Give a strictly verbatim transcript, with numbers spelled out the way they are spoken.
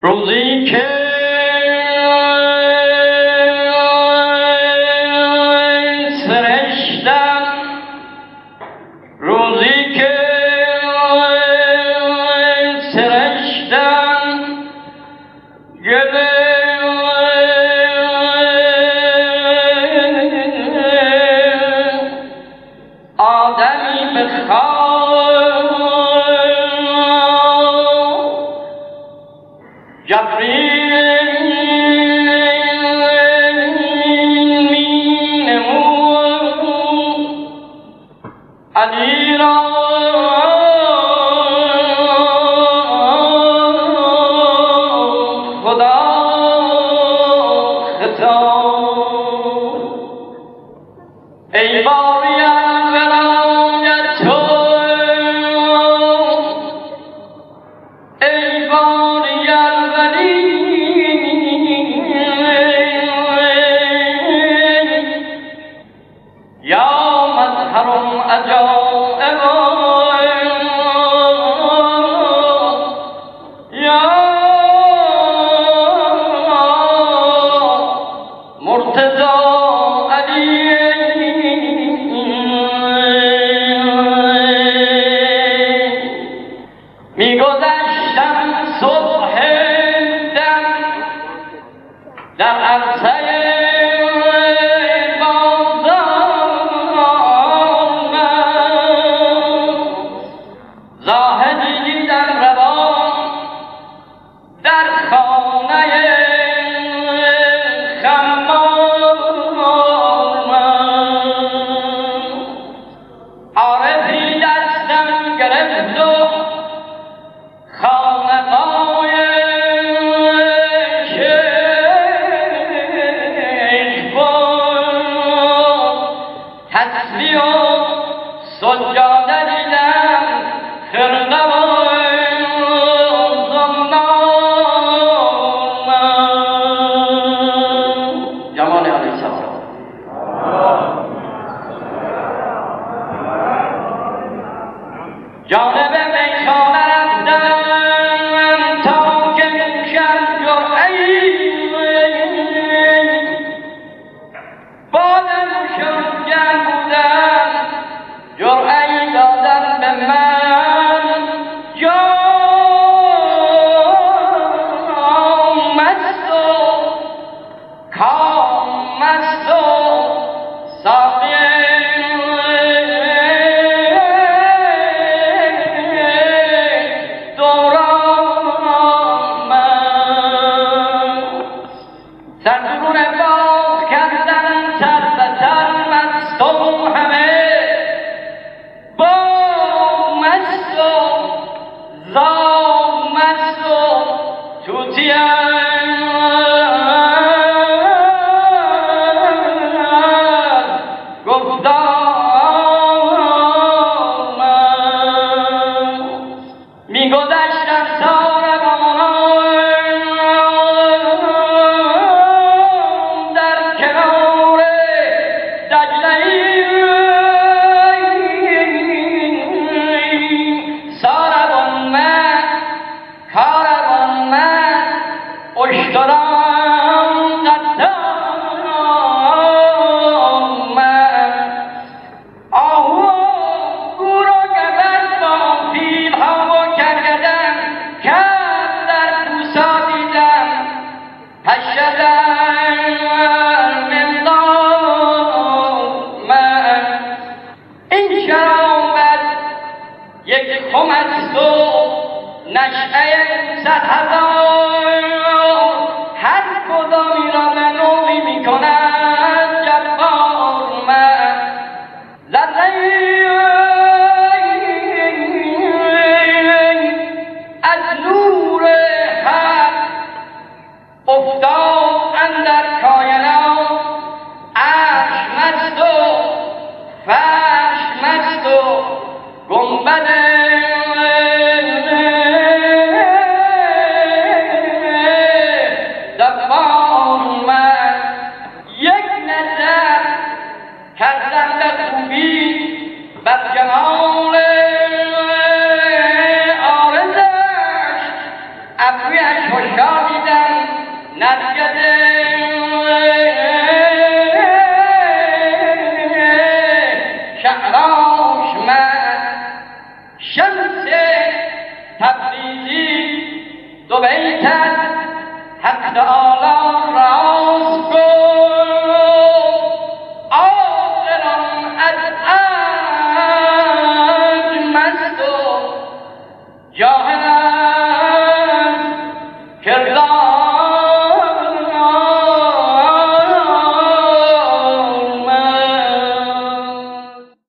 روزی که سرشتم، روزی که سرشتم گل آدمی بخواه جبریل می نمود علی را خدا خطاب ای باری از ولایت تو، ای باری از ولی، یا مظهر عجائب، یا مرتضی علی. می‌گذشتم صبح دم در عرصه زاهدی در روان در خانه خمام، عارفی دستم گرفت و خانقاه شیخ بود، تسبیح و سجاده دیدم، خرقه و زنان. جمال علیه السلام. جانب میخانه رفتم تا که نوشم جرعه‌ای، بادم شنگم بودم جرعه‌ای دادن به من، جام مست و کام مست و ساقی دوران مست، سرزرون باغ کردن سر به سر مستم همه، باغ مست و زاغ مست و توتیم گفتار مست. می‌گذشتم ساربانان در کنار دجله‌ای، ساربان من کاروان من اشتران قدام من، آهو گور و گبر با فیل‌ها و کرگدن کرد در کوسا دیدم، هشدن من دام من. این شرابت یک خم است و نشأه صد هزار، هر کدامی را به نوعی می‌کند جبار من. ذره‌ای از نور حق افتاد اندر کائنات، عرش مست و فرش مست و گنبد دبار مست، گشاییدم نرگده شعراش من شمس تبریزی دو بیتت حق تعالی راست گفت